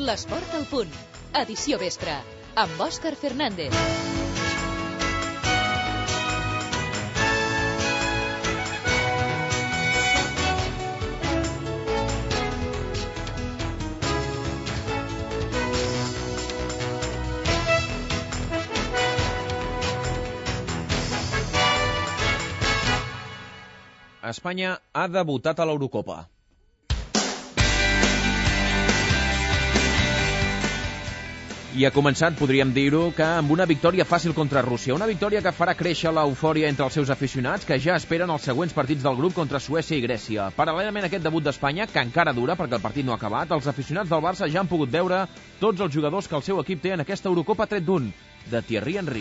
L'esport al punt. Edició vespre. Amb Òscar Fernández. Espanya ha debutat a l'Eurocopa. I ha començat, podríem dir-ho, que amb una victòria fàcil contra Rússia. Una victòria que farà créixer l'eufòria entre els seus aficionats, que ja esperen els següents partits del grup contra Suècia i Grècia. Paral·lelament a aquest debut d'Espanya, que encara dura perquè el partit no ha acabat, els aficionats del Barça ja han pogut veure tots els jugadors que el seu equip té en aquesta Eurocopa, tret d'un, de Thierry Henry.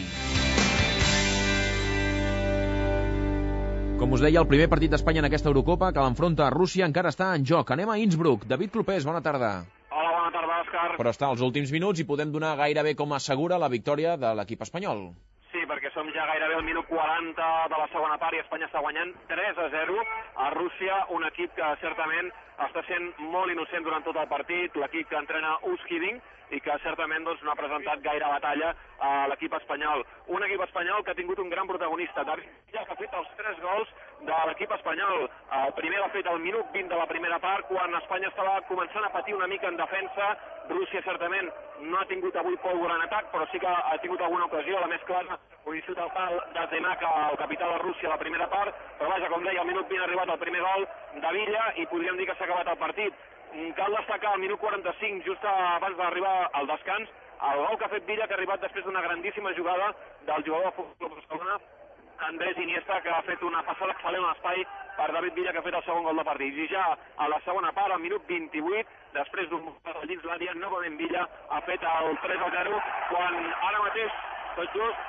Com us deia, el primer partit d'Espanya en aquesta Eurocopa, que l'enfronta a Rússia, encara està en joc. Anem a Innsbruck. David Clopés, bona tarda. Hola, bona tarda, Òscar. Però està als últims minuts i podem donar gairebé com a segura la victòria de l'equip espanyol. Sí, perquè som ja gairebé al minut 40 de la segona part i Espanya està guanyant 3-0 a Rússia, un equip que certament està sent molt innocent durant tot el partit, l'equip que entrena Uskiding, i que certament no ha presentat gaire batalla a l'equip espanyol. Un equip espanyol que ha tingut un gran protagonista, David Villa, que ha fet els 3 gols de l'equip espanyol. El primer l'ha fet al minut 20 de la primera part, quan Espanya estava començant a patir una mica en defensa. Rússia certament no ha tingut avui pólvora en atac, però sí que ha tingut alguna ocasió, la més clara, un insult al pal de Zemaka, el capità de Rússia, a la primera part, però vaja, com deia, al minut 20 ha arribat el primer gol de Villa i podríem dir que s'ha acabat el partit. Cal destacar al minut 45, just abans d'arribar al descans, el gol que ha fet Villa, que ha arribat després d'una grandíssima jugada del jugador de Futbol Barcelona, Andrés Iniesta, que ha fet una passada excel·lent a l'espai per David Villa, que ha fet el segon gol de partit. I ja a la segona part, al minut 28, després d'un gol dins l'àrea, novament Villa ha fet el 3-0, quan ara mateix, tot just,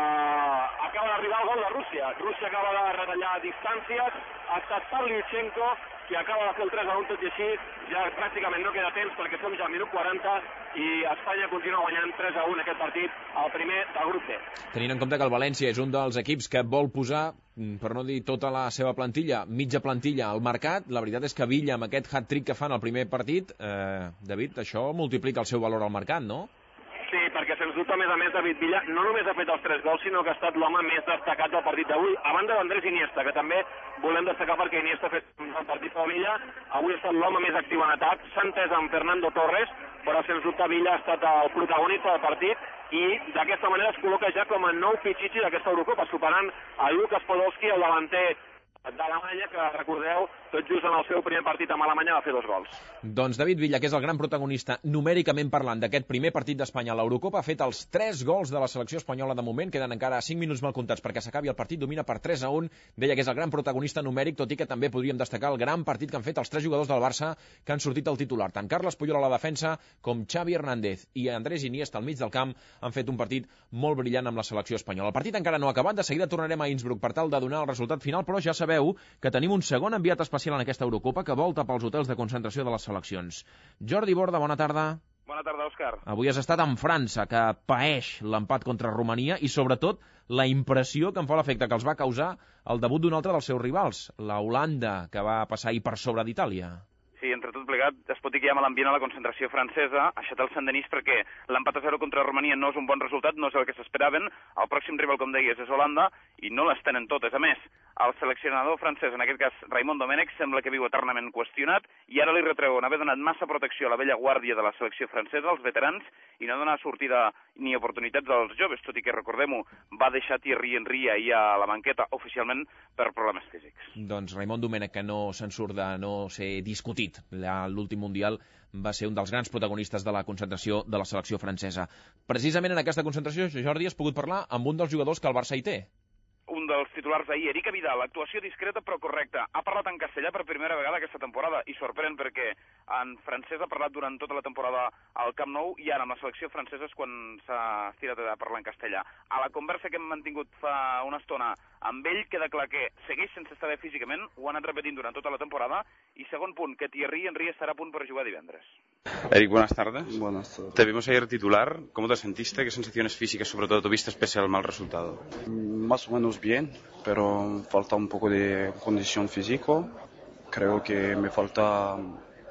acaba d'arribar el gol de Rússia. Rússia acaba de retallar distàncies, ha estat Pavlyuchenko, que acaba de fer el 3-1, tot i així ja pràcticament no queda temps perquè som ja al minut 40 i Espanya continua guanyant 3-1 aquest partit, el primer del grup D. Tenint en compte que el València és un dels equips que vol posar, per no dir tota la seva plantilla, mitja plantilla al mercat, la veritat és que Villa, amb aquest hat-trick que fa en el primer partit, David, això multiplica el seu valor al mercat, no? Sí, perquè sens dubte, a més, David Villa no només ha fet els 3 gols, sinó que ha estat l'home més destacat del partit d'avui, a banda d'Andrés Iniesta, que també volem destacar perquè Iniesta ha fet un partit per Villa, avui ha estat l'home més actiu en atac, s'ha entès amb Fernando Torres, però sens dubte Villa ha estat el protagonista del partit i d'aquesta manera es col·loca ja com a nou fitxitxi d'aquesta Eurocopa, superant a Lukas Podolski, el davanter d'Alemanya, que recordeu, tot just en el seu primer partit amb Alemanya va fer 2 gols. Doncs David Villa, que és el gran protagonista numèricament parlant d'aquest primer partit d'Espanya a l'Eurocopa, ha fet els 3 gols de la selecció espanyola de moment, queden encara 5 minuts mal comptats perquè s'acabi el partit, domina per 3-1, deia que és el gran protagonista numèric, tot i que també podríem destacar el gran partit que han fet els 3 jugadors del Barça que han sortit al titular, tant Carles Puyol a la defensa com Xavi Hernández i Andrés Iniesta al mig del camp han fet un partit molt brillant amb la selecció espanyola. El partit encara no ha acabat, de seguida tornarem a Innsbruck per tal de donar el resultat final, però ja sabeu que tenim un segon enviat especial en aquesta Eurocopa que volta pels hotels de concentració de les seleccions. Jordi Borda, bona tarda. Bona tarda, Òscar. Avui has estat en França, que paeix l'empat contra Romania i, sobretot, la impressió que em fa l'efecte que els va causar el debut d'un altre dels seus rivals, la Holanda, que va passar ahir per sobre d'Itàlia. Sí, entre tot plegat, es pot dir que hi ha mal ambient a la concentració francesa, aixetar el Sant Denis perquè l'empat a 0 contra Romania no és un bon resultat, no és el que s'esperaven, el pròxim rival, com deies, és Holanda, i no les tenen totes. A més, el seleccionador francès, en aquest cas Raymond Domènech, sembla que viu eternament qüestionat, i ara li retreuen haver donat massa protecció a la vella guàrdia de la selecció francesa, als veterans, i no donar sortida ni oportunitats als joves, tot i que, recordem-ho, va deixar Thierry Henry ahir a la banqueta oficialment per problemes físics. Doncs Raymond Domènech, que no se'n surt de no ser discutit. L'últim Mundial va ser un dels grans protagonistes de la concentració de la selecció francesa. Precisament en aquesta concentració, Jordi, has pogut parlar amb un dels jugadors que el Barça hi té. Un dels titulars ahir, Eric Vidal, actuació discreta però correcta. Ha parlat en castellà per primera vegada aquesta temporada i sorprèn perquè en francès ha parlat durant tota la temporada al Camp Nou i ara amb la selecció francesa és quan s'ha estirat a parlar en castellà. A la conversa que hem mantingut fa una estona amb ell queda clar que segueix sense estar bé físicament, ho ha anat repetint durant tota la temporada i segon punt, que Thierry Henry estarà a punt per jugar divendres. Eric, buenas tardes. Buenas tardes. Te vimos ayer titular. ¿Cómo te sentiste? ¿Qué sensaciones físicas sobre todo tuviste pese al mal resultado? Más o menos bien, pero falta un poco de condición física. Creo que me falta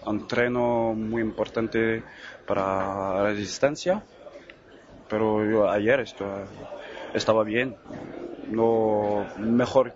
entreno muy importante para resistencia, pero yo ayer estaba bien, no mejor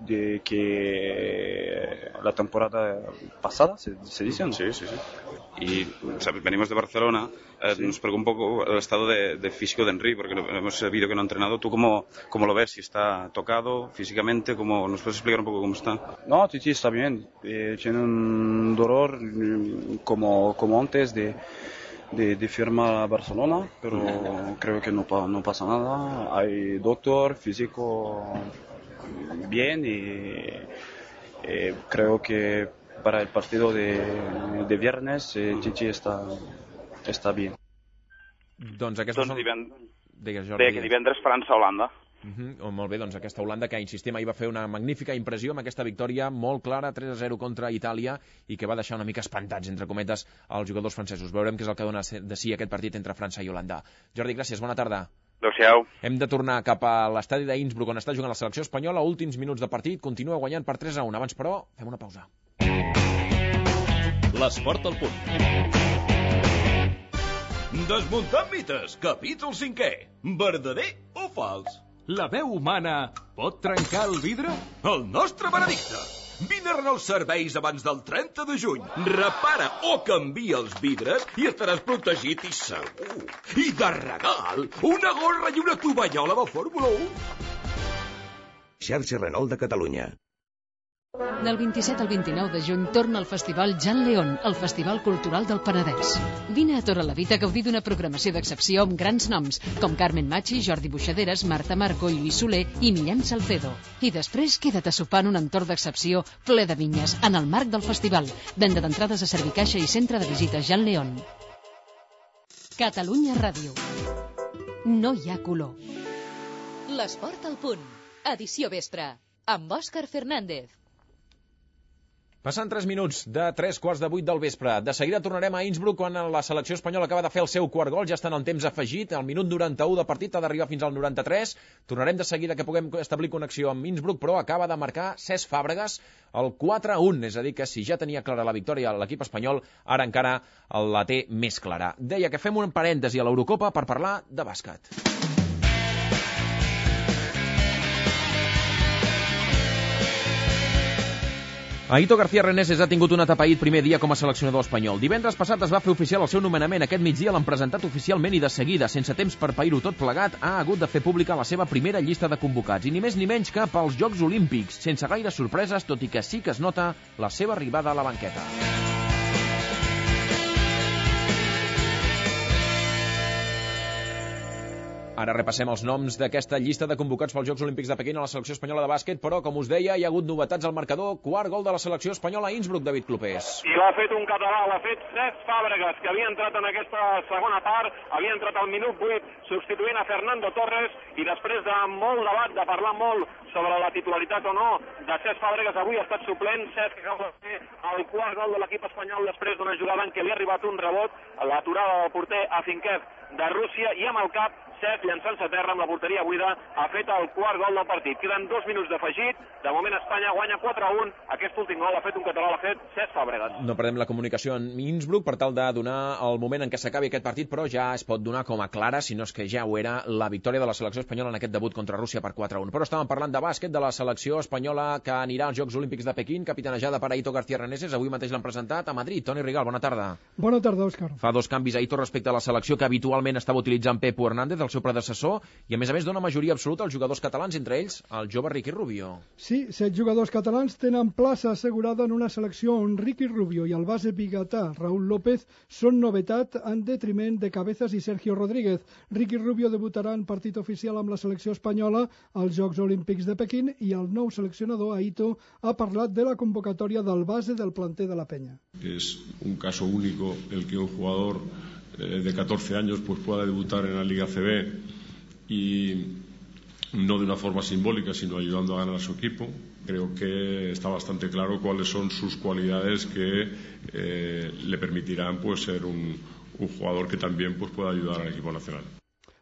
que la temporada pasada, se dice, ¿no? Sí. Y venimos de Barcelona, sí. Nos preocupa un poco el estado de físico de Henry, porque hemos sabido que no ha entrenado. ¿Tú cómo lo ves? ¿Si está tocado físicamente? ¿Nos puedes explicar un poco cómo está? No, Titi está bien. Tiene un dolor como antes de firmar a Barcelona, pero creo que no pasa nada. Hay doctor físico bien y creo que para el partido de viernes Titi está bien. Doncs aquestes són... Digues, Jordi. Deia que divendres França-Holanda. Molt bé, doncs aquesta Holanda que, insistim, ahir va fer una magnífica impressió amb aquesta victòria molt clara, 3-0 contra Itàlia, i que va deixar una mica espantats, entre cometes, els jugadors francesos. Veurem què és el que dona de si aquest partit entre França i Holanda. Jordi, gràcies, bona tarda. Adéu-siau. Hem de tornar cap a l'estadi d'Innsbruck, on està jugant la selecció espanyola. Últims minuts de partit, continua guanyant per 3-1. Abans, però, fem una pausa. L'esport al punt. Desmuntant mites, capítol 5è. Verdader o fals? La veu humana pot trencar el vidre? El nostre veredicte. Vine a Renault Serveis abans del 30 de juny. Repara o canvia els vidres i estaràs protegit i segur. I de regal, una gorra i una tovallola de Fórmula 1. Xarxa Renault de Catalunya. Del 27 al 29 de juny torna el Festival Jan León, el Festival Cultural del Penedès. Vine a Torrelavit a gaudir d'una programació d'excepció amb grans noms, com Carmen Machi, Jordi Buixaderes, Marta Marco i Lluís Soler i Millán Salcedo. I després queda't a sopar en un entorn d'excepció ple de vinyes, en el marc del festival. Venda d'entrades a Servicaixa i Centre de Visites Jan León. Catalunya Ràdio. No hi ha color. L'esport al punt. Edició vespre. Amb Òscar Fernández. Passant 3 minuts de 3:15 del vespre. De seguida tornarem a Innsbruck quan la selecció espanyola acaba de fer el seu quart gol. Ja estan en temps afegit. El minut 91 de partit ha d'arribar fins al 93. Tornarem de seguida que puguem establir connexió amb Innsbruck, però acaba de marcar Cesc Fàbregas el 4-1. És a dir, que si ja tenia clara la victòria l'equip espanyol, ara encara la té més clara. Deia que fem un parèntesi a l'Eurocopa per parlar de bàsquet. Aito García Reneses ha tingut un atapeït primer dia com a seleccionador espanyol. Divendres passat es va fer oficial el seu nomenament. Aquest migdia l'han presentat oficialment i de seguida, sense temps per pair-ho tot plegat, ha hagut de fer pública la seva primera llista de convocats. I ni més ni menys que pels Jocs Olímpics, sense gaires sorpreses, tot i que sí que es nota la seva arribada a la banqueta. Ara repassem els noms d'aquesta llista de convocats pels Jocs Olímpics de Pequín a la selecció espanyola de bàsquet, però, com us deia, hi ha hagut novetats al marcador. Quart gol de la selecció espanyola a Innsbruck, David Clopés. I l'ha fet un català, l'ha fet Cesc Fàbregas, que havia entrat en aquesta segona part, havia entrat al minut 8, substituint a Fernando Torres, i després de molt debat, de parlar molt sobre la titularitat o no de Cesc Fàbregas, avui ha estat suplent. Cesc acaba de fer el quart gol de l'equip espanyol després d'una jugada en què li ha arribat un rebot a l'aturada del porter Afinkev de Rússia, i amb el cap Cesc, llançant-se a terra amb la porteria buida, ha fet el quart gol del partit. Queden 2 minuts d'afegit. De moment Espanya guanya 4-1. Aquest últim gol l'ha fet un català, l'ha fet Cesc Fàbregas. No perdem la comunicació en Innsbruck per tal de donar el moment en què s'acabi aquest partit, però ja es pot donar com a clara, si no és que ja ho era, la victòria de la selecció espanyola en aquest debut contra Rússia per 4-1. Però estàvem parlant de bàsquet, de la selecció espanyola que anirà als Jocs Olímpics de Pequín, capitanejada per Aito García Reneses. Avui mateix l'han presentat a Madrid. Toni Rigal, bona tarda. Bona tarda, Òscar. Fa 2 canvis Aito respecte a la selecció que habitualment estava utilitzant Pepu Hernández, el seu predecessor, i a més dona majoria absoluta als jugadors catalans, entre ells el jove Ricky Rubio. Sí, 7 jugadors catalans tenen plaça assegurada en una selecció on Ricky Rubio i el base biguetà Raúl López són novetat en detriment de Cabezas i Sergio Rodríguez. Ricky Rubio debutarà en partit oficial amb la selecció espanyola als Jocs Olímpics de Pequín, i el nou seleccionador Aito ha parlat de la convocatòria del base del planter de la Peña. Es un caso único el que un jugador de 14 años pues pueda debutar en la Liga CB y no de una forma simbólica, sino ayudando a ganar a su equipo. Creo que está bastante claro cuáles son sus cualidades que le permitirán pues ser un jugador que también pues pueda ayudar al equipo nacional.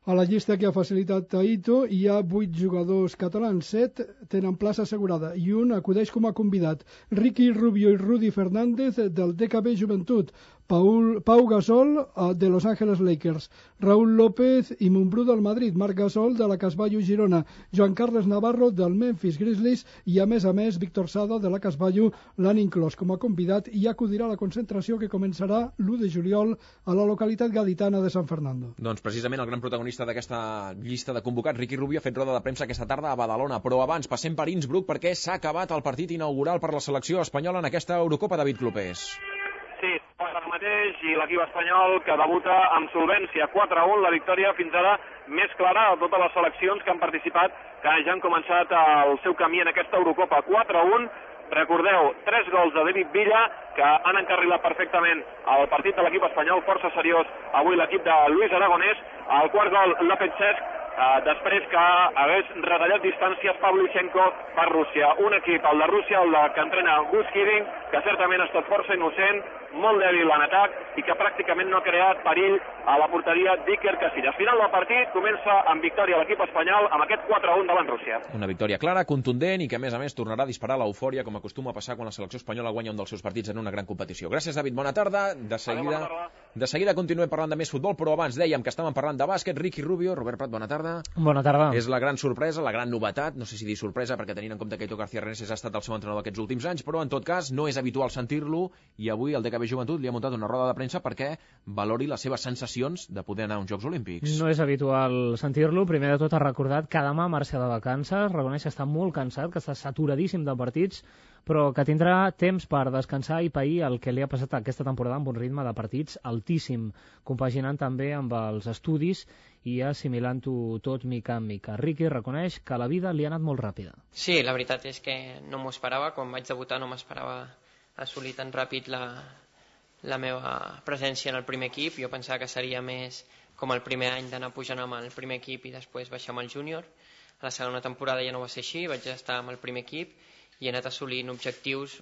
A la llista que ha facilitat Taito hi ha 8 jugadors catalans, 7 tenen plaça assegurada i un acudeix com a convidat. Ricky Rubio i Rudy Fernández del DKB Joventut, Pau Gasol de Los Angeles Lakers, Raúl López i Montbrú del Madrid, Marc Gasol de la Casballo Girona, Joan Carles Navarro del Memphis Grizzlies i a més Víctor Sada de la Casballo l'han inclòs com a convidat i acudirà a la concentració que començarà l'1 de juliol a la localitat gaditana de San Fernando. Doncs precisament el gran protagonista d'aquesta llista de convocats, Ricky Rubio, ha fet roda de premsa aquesta tarda a Badalona, però abans passem per Innsbruck perquè s'ha acabat el partit inaugural per la selecció espanyola en aquesta Eurocopa. David Clopés. Sí, ara mateix, i l'equip espanyol que debuta amb solvència 4-1, la victòria fins ara més clara de totes les seleccions que han participat, que ja han començat el seu camí en aquesta Eurocopa. 4-1, recordeu, 3 gols de David Villa, que han encarrilat perfectament el partit de l'equip espanyol, força seriós avui l'equip de Luis Aragonès. El quart gol, López Cesc, després que hagués retallat distàncies Pavlyuchenko per Rússia. Un equip, el de Rússia, el que entrena Gus Hiddink, que certament ha estat força innocent, molt dèbil en atac i que pràcticament no ha creat perill a la porteria d'Iker Casillas. Final del partit comença amb victòria l'equip espanyol amb aquest 4-1 davant Rússia. Una victòria clara, contundent i que a més tornarà a disparar l'eufòria com acostuma a passar quan la selecció espanyola guanya un dels seus partits en una gran competició. Gràcies, David, bona tarda. De seguida continuem parlant de més futbol, però abans dèiem que estàvem parlant de bàsquet. Ricky Rubio, Robert Prat, bona tarda. Bona tarda. És la gran sorpresa, la gran novetat, no sé si dir sorpresa perquè tenint en compte que Eto García Reneses ha estat el seu entrenador aquests últims anys, però en tot cas no és habitual sentir-lo i avui el DKB Joventut li ha muntat una roda de premsa perquè valori les seves sensacions de poder anar a uns Jocs Olímpics. No és habitual sentir-lo. Primer de tot ha recordat que demà marxa de vacances, reconeix que està molt cansat, que està saturadíssim de partits, però que tindrà temps per descansar i pair el que li ha passat aquesta temporada amb un ritme de partits altíssim, compaginant també amb els estudis i assimilant-ho tot mica en mica. Ricky reconeix que la vida li ha anat molt ràpida. Sí, la veritat és que no m'ho esperava. Quan vaig debutar no m'esperava assolir tan ràpid la meva presència en el primer equip. Jo pensava que seria més com el primer any d'anar pujant amb el primer equip i després baixar amb el júnior. A la segona temporada ja no va ser així, vaig estar amb el primer equip i he anat assolint objectius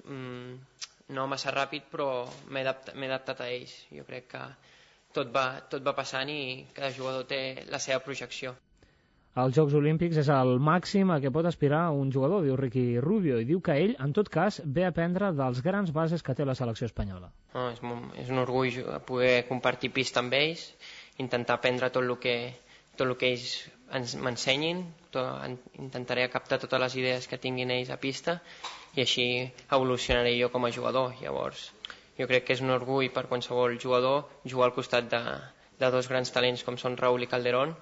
no massa ràpid, però m'he adaptat a ells. Jo crec que tot va passant i cada jugador té la seva projecció. Els Jocs Olímpics és el màxim a què pot aspirar un jugador, diu Ricky Rubio, i diu que ell, en tot cas, ve a aprendre dels grans bases que té la selecció espanyola. No, és un orgull poder compartir pista amb ells, intentar aprendre tot el que ells m'ensenyin, intentaré captar totes les idees que tinguin ells a pista i així evolucionaré jo com a jugador. Llavors, jo crec que és un orgull per qualsevol jugador jugar al costat de dos grans talents com són Raúl i Calderón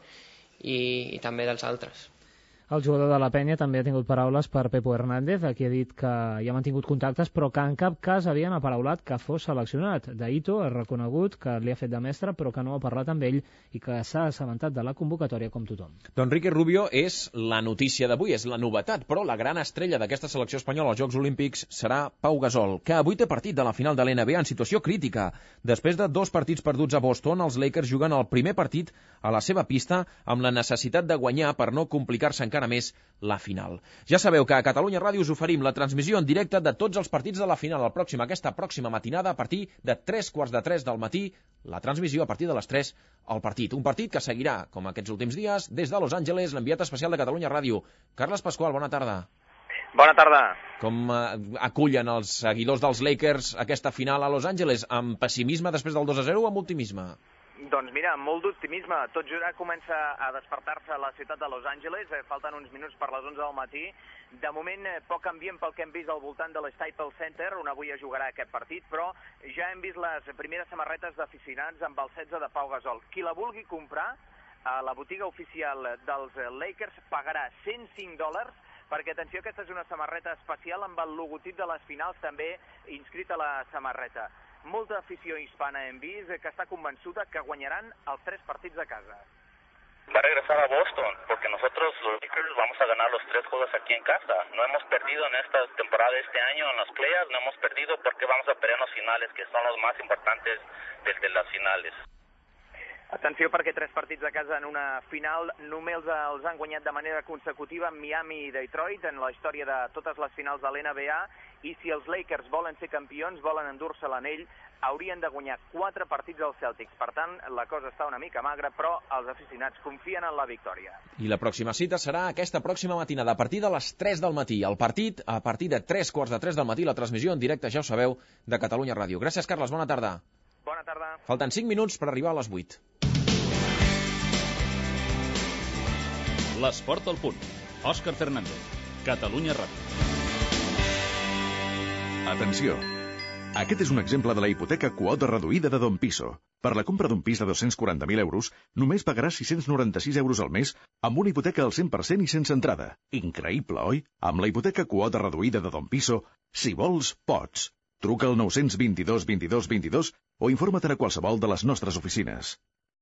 i també dels altres. El jugador de la Penya també ha tingut paraules per Pepo Hernández, a qui ha dit que hi ha mantingut contactes però que en cap cas havien aparaulat que fos seleccionat. D'Ito ha reconegut que li ha fet de mestre però que no ha parlat amb ell i que s'ha assabentat de la convocatòria com tothom. Doncs Ricky Rubio és la notícia d'avui, és la novetat, però la gran estrella d'aquesta selecció espanyola als Jocs Olímpics serà Pau Gasol, que avui té partit de la final de l'NBA en situació crítica. Després de 2 partits perduts a Boston, els Lakers juguen el primer partit a la seva pista amb la necessitat de guanyar per no complicar-se encara més la final. Ja sabeu que a Catalunya Ràdio us oferim la transmissió en directe de tots els partits de la final aquesta pròxima matinada a partir de 2:45 del matí, la transmissió a partir de les 3 al partit. Un partit que seguirà, com aquests últims dies, des de Los Angeles, l'enviat especial de Catalunya Ràdio. Carles Pasqual, bona tarda. Bona tarda. Com acullen els seguidors dels Lakers aquesta final a Los Angeles? Amb pessimisme després del 2-0 o amb optimisme? Doncs mira, molt d'optimisme. Tot ja comença a despertar-se a la ciutat de Los Angeles. Falten uns minuts per les 11 del matí. De moment, poc ambient pel que hem vist al voltant de l'Staples Center, on avui es jugarà aquest partit, però ja hem vist les primeres samarretes d'aficionats amb el 16 de Pau Gasol. Qui la vulgui comprar a la botiga oficial dels Lakers pagarà $105, perquè, atenció, aquesta és una samarreta especial amb el logotip de les finals també inscrit a la samarreta. Molta afició hispana hem vist que està convençuda que guanyaran els 3 partits de casa. Va a regresar a Boston, porque nosotros los Lakers vamos a ganar los 3 juegos aquí en casa. No hemos perdido en esta temporada de este año en las playoffs, no hemos perdido porque vamos a pelear en los finales, que son los más importantes de las finales. Atenció, perquè 3 partits de casa en una final només els han guanyat de manera consecutiva Miami i Detroit en la història de totes les finals de l'NBA i si els Lakers volen ser campions, volen endur-se l'anell, haurien de guanyar 4 partits als Celtics. Per tant, la cosa està una mica magra, però els aficionats confien en la victòria. I la pròxima cita serà aquesta pròxima matinada, a partir de les 3 del matí. El partit, a partir de 3:45 del matí, la transmissió en directe, ja ho sabeu, de Catalunya Ràdio. Gràcies, Carles, bona tarda. Bona tarda. Falten 5 minuts per arribar a les 8. L'esport al punt. Òscar Fernández, Catalunya Ràdio. Atenció! Aquest és un exemple de la hipoteca quota reduïda de Don Piso. Per la compra d'un pis de 240.000 euros, només pagaràs 696 euros al mes amb una hipoteca al 100% i sense entrada. Increïble, oi? Amb la hipoteca quota reduïda de Don Piso, si vols, pots. Truca al 922 22 22 o informa't a qualsevol de les nostres oficines.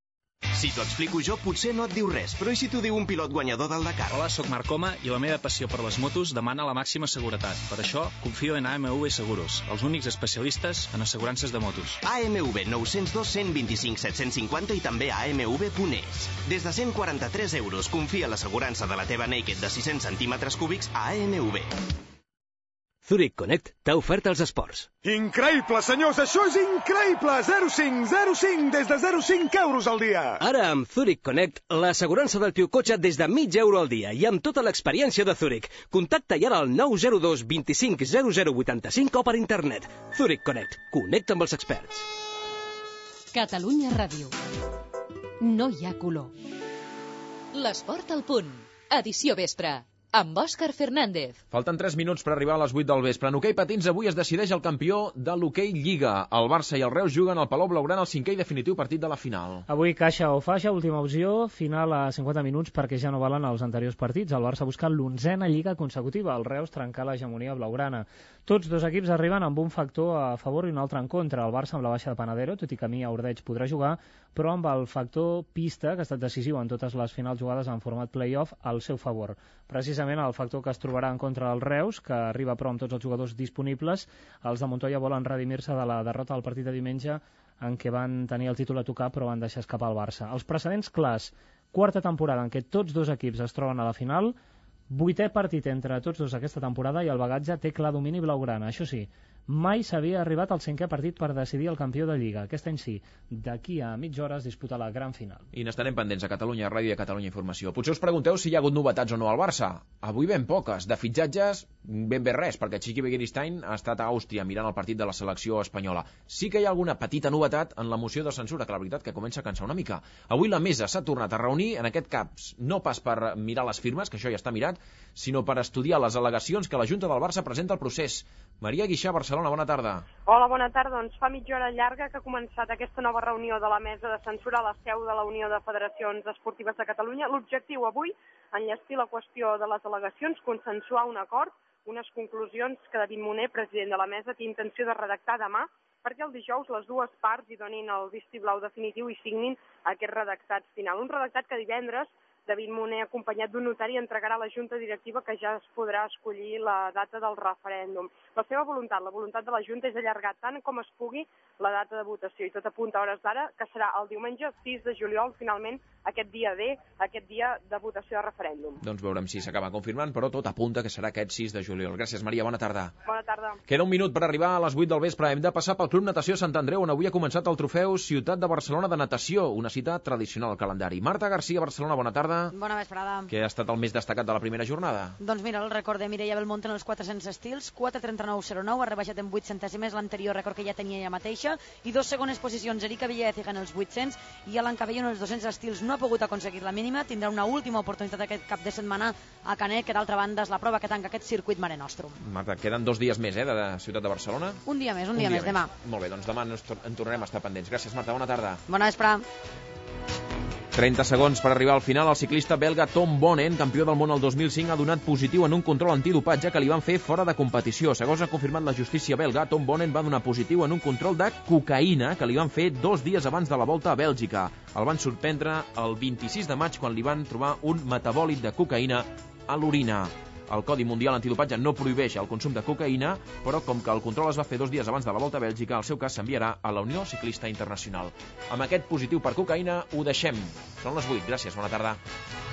Si t'ho explico jo, potser no et diu res, però i si t'ho diu un pilot guanyador del Dakar? Hola, sóc Marc Coma i la meva passió per les motos demana la màxima seguretat. Per això, confio en AMV Seguros, els únics especialistes en assegurances de motos. AMV 902 125 750 i també a AMV.es. Des de 143 euros, confia l'assegurança de la teva Naked de 600 centímetres cúbics a AMV. Zurich Connect t'ha ofert els esports. Increïble, senyors, això és increïble! 0,5 des de 0,5 euros al dia. Ara amb Zurich Connect, l'assegurança del teu cotxe des de €0,5 al dia i amb tota l'experiència de Zurich. Contacta ja ara al 902 25 0085 o per internet. Zurich Connect. Connecta amb els experts. Catalunya Ràdio. No hi ha color. L'esport al punt. Edició vespre. Amb Òscar Fernández. Falten 3 minuts per arribar a les 8 del vespre. En hoquei patins avui es decideix el campió de l'hoquei Lliga. El Barça i el Reus juguen al Palau Blaugrana el 5è i definitiu partit de la final. Avui caixa o faixa, última opció, final a 50 minuts perquè ja no valen els anteriors partits. El Barça busca l'11a Lliga consecutiva, el Reus trencar l'hegemonia blaugrana. Tots dos equips arriben amb un factor a favor i un altre en contra. El Barça amb la baixa de Panadero, tot i que Mia Ordeig podrà jugar, però amb el factor pista, que ha estat decisiu en totes les finals jugades en format play-off, al seu favor. Precisament el factor que es trobarà en contra del Reus, que arriba però amb tots els jugadors disponibles. Els de Montoya volen redimir-se de la derrota del partit de diumenge en què van tenir el títol a tocar però van deixar escapar el Barça. Els precedents clars, quarta temporada en què tots dos equips es troben a la final, 8è partit entre tots dos aquesta temporada i el bagatge té clar domini blaugrana. Això sí, mai s'havia arribat al 5è partit per decidir el campió de Lliga. Aquest any sí, d'aquí a mitja hora es disputa la gran final. I n'estarem pendents a Catalunya Ràdio i a Catalunya Informació. Potser us pregunteu si hi ha hagut novetats o no al Barça. Avui ben poques. De fitxatges, ben bé res, perquè Chiqui Begiristain ha estat a Àustria mirant el partit de la selecció espanyola. Sí que hi ha alguna petita novetat en la moció de censura, que la veritat que comença a cansar una mica. Avui la mesa s'ha tornat a reunir, en aquest cas no pas per mirar les firmes, que això ja està mirat, sinó per estudiar les al·legacions que la Junta del Barça presenta al procés. Maria Guixà, Barcelona, bona tarda. Hola, bona tarda. Doncs fa mitja hora llarga que ha començat aquesta nova reunió de la mesa de censura a la seu de la Unió de Federacions Esportives de Catalunya. L'objectiu avui, enllestir la qüestió de les al·legacions, consensuar un acord, unes conclusions que David Moner, president de la mesa, té intenció de redactar demà, perquè el dijous les dues parts hi donin el vistiplau definitiu i signin aquest redactat final. Un redactat que divendres David Moner, acompanyat d'un notari, entregarà a la Junta Directiva que ja es podrà escollir la data del referèndum. La seva voluntat, la voluntat de la Junta, és allargar tant com es pugui la data de votació i tot apunta a hores d'ara que serà el diumenge 6 de juliol, finalment, aquest dia D, aquest dia de votació de referèndum. Doncs veurem si s'acaba confirmant, però tot apunta que serà aquest 6 de juliol. Gràcies, Maria, bona tarda. Bona tarda. Queda un minut per arribar a les 8 del vespre. Hem de passar pel Club Natació Sant Andreu, on avui ha començat el trofeu Ciutat de Barcelona de Natació, una cita tradicional al calendari. Marta Garcia, Barcelona, bona tarda. Bona vesprada. Què ha estat el més destacat de la primera jornada? Doncs mira, el rècord de Mireia Belmonte en els 400 estils, 4:39.09, ha rebaixat en 8 centèsimes l'anterior rècord que ja tenia ella mateixa, i 2 segones posicions, Erika Villacega en els 800 i Alan Cabello en els 200 estils. No ha pogut aconseguir la mínima, tindrà una última oportunitat aquest cap de setmana a Canet, que d'altra banda és la prova que tanca aquest circuit Mare Nostrum. Marta, queden 2 dies més, de Ciutat de Barcelona? Un dia més, demà. Molt bé, doncs demà en tornarem a estar pendents. Gràcies, Marta, bona tarda. Bona vesprada. 30 segons per arribar al final. El ciclista belga Tom Bonen, campió del món el 2005, ha donat positiu en un control antidopatge que li van fer fora de competició. Segons ha confirmat la justícia belga, Tom Bonen va donar positiu en un control de cocaïna que li van fer 2 dies abans de la Volta a Bèlgica. El van sorprendre el 26 de maig quan li van trobar un metabòlit de cocaïna a l'orina. El Codi Mundial Antidopatge no prohibeix el consum de cocaïna, però com que el control es va fer 2 dies abans de la Volta a Bèlgica, el seu cas s'enviarà a la Unió Ciclista Internacional. Amb aquest positiu per cocaïna ho deixem. Són les 8. Gràcies, bona tarda.